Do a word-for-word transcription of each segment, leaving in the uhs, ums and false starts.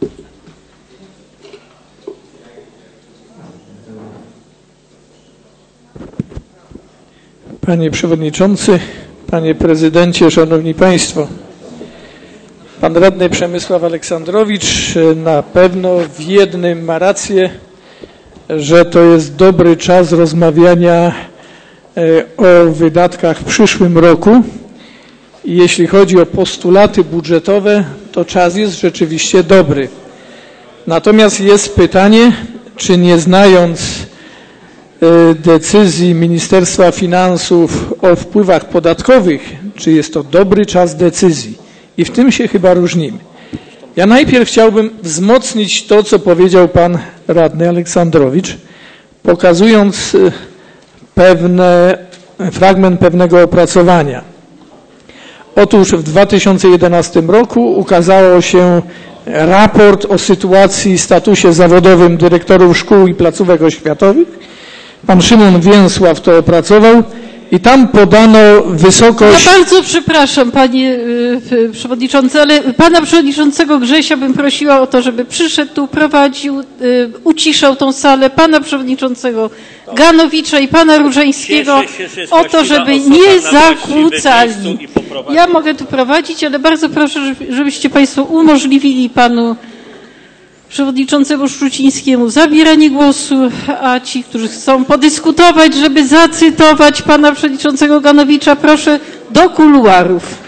Panie Przewodniczący, Panie Prezydencie, Szanowni Państwo. Pan Radny Przemysław Aleksandrowicz na pewno w jednym ma rację, że to jest dobry czas rozmawiania o wydatkach w przyszłym roku. I jeśli chodzi o postulaty budżetowe, to czas jest rzeczywiście dobry. Natomiast jest pytanie, czy nie znając decyzji Ministerstwa Finansów o wpływach podatkowych, czy jest to dobry czas decyzji. I w tym się chyba różnimy. Ja najpierw chciałbym wzmocnić to, co powiedział pan radny Aleksandrowicz, pokazując pewne, fragment pewnego opracowania. Otóż w dwa tysiące jedenastym roku ukazało się raport o sytuacji i statusie zawodowym dyrektorów szkół i placówek oświatowych. Pan Szymon Więsław to opracował i tam podano wysokość... Ja bardzo przepraszam, panie y, przewodniczący, ale pana przewodniczącego Grzesia bym prosiła o to, żeby przyszedł tu, prowadził, y, uciszał tą salę, pana przewodniczącego Ganowicza i pana Różańskiego o to, żeby nie zakłócali. Ja mogę tu prowadzić, ale bardzo proszę, żebyście państwo umożliwili panu przewodniczącemu Szczucińskiemu zabieranie głosu, a ci, którzy chcą podyskutować, żeby zacytować pana przewodniczącego Ganowicza, proszę do kuluarów.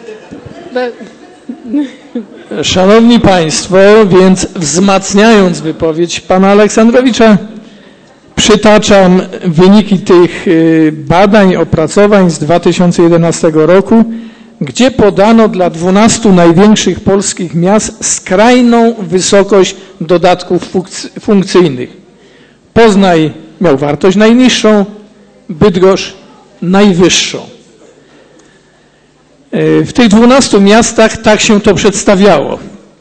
Szanowni Państwo, więc wzmacniając wypowiedź pana Aleksandrowicza, przytaczam wyniki tych badań, opracowań z dwa tysiące jedenastego roku, gdzie podano dla dwunastu największych polskich miast skrajną wysokość dodatków funkcyjnych. Poznań miał wartość najniższą, Bydgoszcz najwyższą. W tych dwunastu miastach tak się to przedstawiało.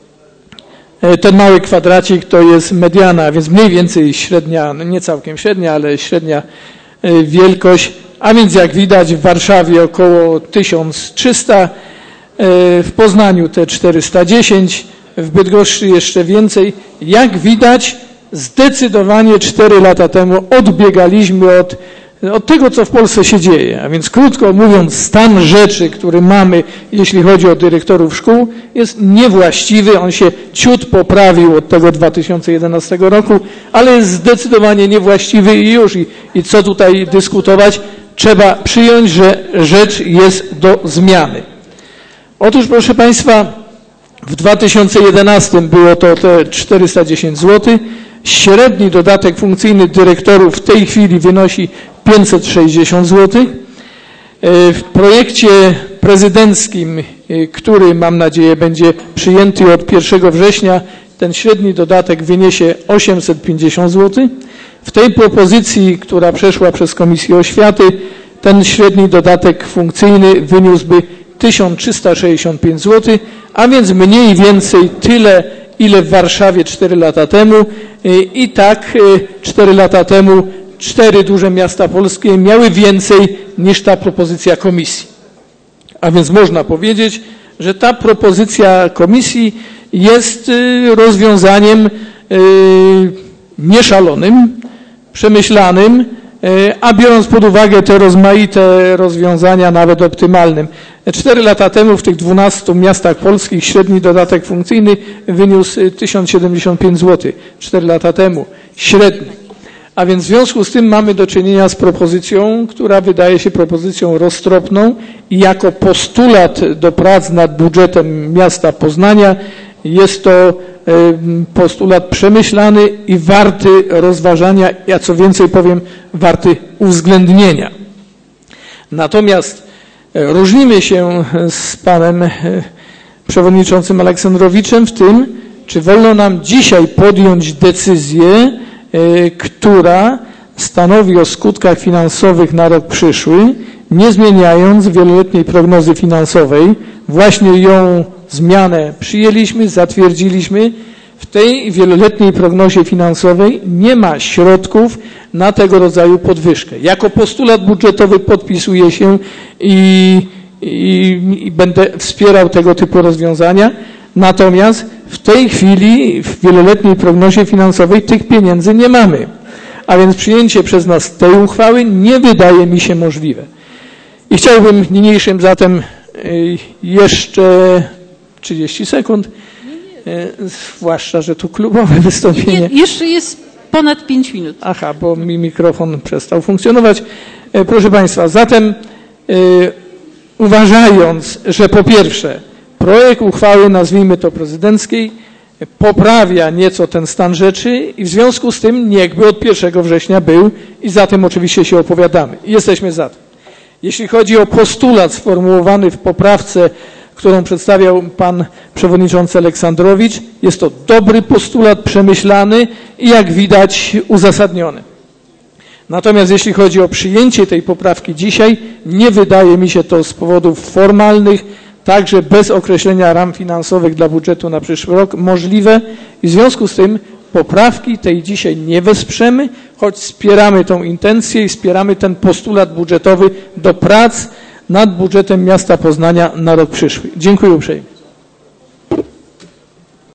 Ten mały kwadracik to jest mediana, więc mniej więcej średnia, no nie całkiem średnia, ale średnia wielkość. A więc jak widać w Warszawie około tysiąc trzysta, w Poznaniu te czterysta dziesięć, w Bydgoszczy jeszcze więcej. Jak widać zdecydowanie cztery lata temu odbiegaliśmy od, od tego, co w Polsce się dzieje. A więc krótko mówiąc, stan rzeczy, który mamy, jeśli chodzi o dyrektorów szkół, jest niewłaściwy. On się ciut poprawił od tego dwa tysiące jedenastego roku, ale jest zdecydowanie niewłaściwy i już. I, i co tutaj dyskutować? Trzeba przyjąć, że rzecz jest do zmiany. Otóż, proszę Państwa, w dwa tysiące jedenastym było to te czterysta dziesięć złotych. Średni dodatek funkcyjny dyrektorów w tej chwili wynosi pięćset sześćdziesiąt złotych. W projekcie prezydenckim, który mam nadzieję będzie przyjęty od pierwszego września, ten średni dodatek wyniesie osiemset pięćdziesiąt złotych. W tej propozycji, która przeszła przez Komisję Oświaty, ten średni dodatek funkcyjny wyniósłby tysiąc trzysta sześćdziesiąt pięć złotych, a więc mniej więcej tyle, ile w Warszawie cztery lata temu. I tak cztery lata temu cztery duże miasta polskie miały więcej niż ta propozycja Komisji. A więc można powiedzieć, że ta propozycja Komisji jest rozwiązaniem nieszalonym, przemyślanym, a biorąc pod uwagę te rozmaite rozwiązania, nawet optymalnym. Cztery lata temu w tych dwunastu miastach polskich średni dodatek funkcyjny wyniósł tysiąc siedemdziesiąt pięć złotych. Cztery lata temu. Średni. A więc w związku z tym mamy do czynienia z propozycją, która wydaje się propozycją roztropną i jako postulat do prac nad budżetem miasta Poznania jest to postulat przemyślany i warty rozważania, ja co więcej powiem, warty uwzględnienia. Natomiast różnimy się z panem przewodniczącym Aleksandrowiczem w tym, czy wolno nam dzisiaj podjąć decyzję, która stanowi o skutkach finansowych na rok przyszły, nie zmieniając wieloletniej prognozy finansowej. Właśnie ją zmianę przyjęliśmy, zatwierdziliśmy. W tej wieloletniej prognozie finansowej nie ma środków na tego rodzaju podwyżkę. Jako postulat budżetowy podpisuję się i, i, i będę wspierał tego typu rozwiązania. Natomiast W tej chwili w wieloletniej prognozie finansowej tych pieniędzy nie mamy. A więc przyjęcie przez nas tej uchwały nie wydaje mi się możliwe. I chciałbym niniejszym zatem jeszcze trzydzieści sekund, zwłaszcza, że tu klubowe wystąpienie. Je, jeszcze jest ponad pięć minut. Aha, bo mi mikrofon przestał funkcjonować. Proszę Państwa, zatem yy, uważając, że po pierwsze projekt uchwały, nazwijmy to prezydenckiej, poprawia nieco ten stan rzeczy i w związku z tym niechby od pierwszego września był i za tym oczywiście się opowiadamy. I jesteśmy za tym. Jeśli chodzi o postulat sformułowany w poprawce, którą przedstawiał pan przewodniczący Aleksandrowicz, jest to dobry postulat, przemyślany i jak widać uzasadniony. Natomiast jeśli chodzi o przyjęcie tej poprawki dzisiaj, nie wydaje mi się to z powodów formalnych, także bez określenia ram finansowych dla budżetu na przyszły rok możliwe i w związku z tym poprawki tej dzisiaj nie wesprzemy, choć wspieramy tą intencję i wspieramy ten postulat budżetowy do prac nad budżetem miasta Poznania na rok przyszły. Dziękuję uprzejmie.